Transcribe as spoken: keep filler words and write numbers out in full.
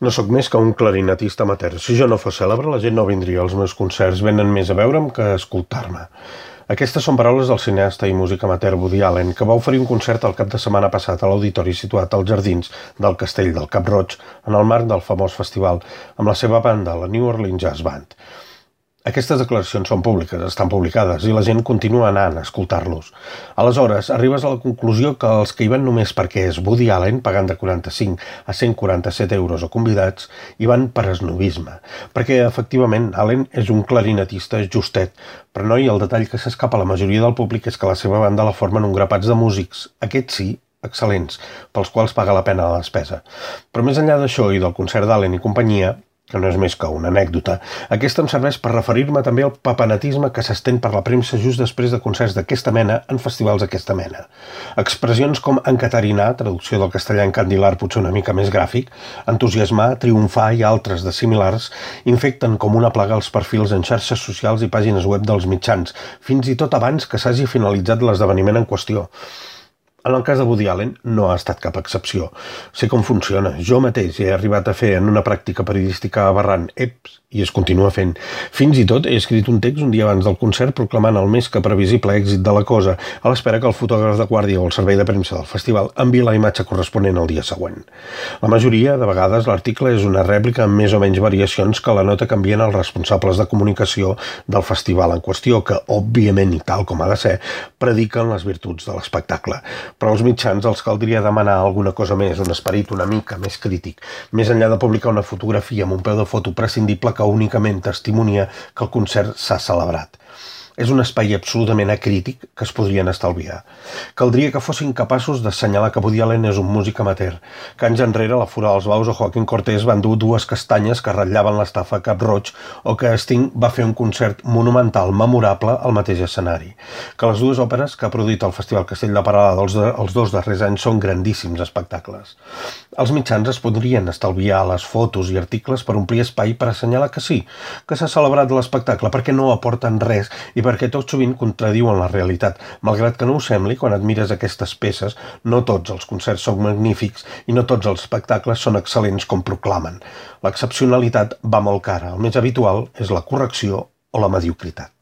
No sóc més que un clarinetista amateur. Si jo no fos cèlebre, la gent no vindria als meus concerts. Venen més a veure'm que a escoltar-me. Aquestes són paraules del cineasta i músic amateur Woody Allen, que va oferir un concert el cap de setmana passat a l'auditori situat als jardins del Castell del Cap-roig, en el marc del famós festival, amb la seva banda, la New Orleans Jazz Band. Aquestes declaracions són públiques, estan publicades, i la gent continua anant a escoltar-los. Aleshores, arribes a la conclusió que els que hi van només perquè és Woody Allen, pagant de quaranta-cinc a cent quaranta-set euros o convidats, hi van per esnovisme. Perquè, efectivament, Allen és un clarinetista justet, però no, i el detall que s'escapa a la majoria del públic és que la seva banda la formen un grapats de músics, aquests sí, excel·lents, pels quals paga la pena la despesa. Però més enllà d'això i del concert d'Allen i companyia, que no és més que una anècdota, aquesta em serveix per referir-me també al papenatisme que s'estén per la premsa just després de concerts d'aquesta mena en festivals d'aquesta mena. Expressions com encatarinar, traducció del castellà encandilar potser una mica més gràfic, entusiasmar, triomfar i altres de similars, infecten com una plaga els perfils en xarxes socials i pàgines web dels mitjans, fins i tot abans que s'hagi finalitzat l'esdeveniment en qüestió. En el cas de Woody Allen no ha estat cap excepció. Sé com funciona. Jo mateix he arribat a fer en una pràctica periodística aberrant, eps, i es continua fent. Fins i tot he escrit un text un dia abans del concert proclamant el més que previsible èxit de la cosa, a l'espera que el fotògraf de guàrdia o el servei de premsa del festival enviï la imatge corresponent el dia següent. La majoria, de vegades, l'article és una rèplica amb més o menys variacions que la nota que envien els responsables de comunicació del festival en qüestió, que, òbviament i tal com ha de ser, prediquen les virtuts de l'espectacle. Però als mitjans els caldria demanar alguna cosa més, un esperit una mica més crític, més enllà de publicar una fotografia amb un peu de foto prescindible que únicament testimonia que el concert s'ha celebrat. És un espai absolutament acrític que es podrien estalviar. Caldria que fossin capaços d'assenyalar que Woody Allen és un músic amateur, que anys enrere la Fura dels Baus o Joaquín Cortés van dur dues castanyes que ratllaven l'estafa Cap-roig o que Sting va fer un concert monumental, memorable, al mateix escenari. Que les dues òperes que ha produït el Festival Castell de Peralada els, de, els dos darrers anys són grandíssims espectacles. Els mitjans es podrien estalviar les fotos i articles per omplir espai per assenyalar que sí, que s'ha celebrat l'espectacle perquè no aporten res i perquè tot sovint contradiuen la realitat. Malgrat que no ho sembli, quan admires aquestes peces, no tots els concerts són magnífics i no tots els espectacles són excel·lents com proclamen. L'excepcionalitat va molt cara. El més habitual és la correcció o la mediocritat.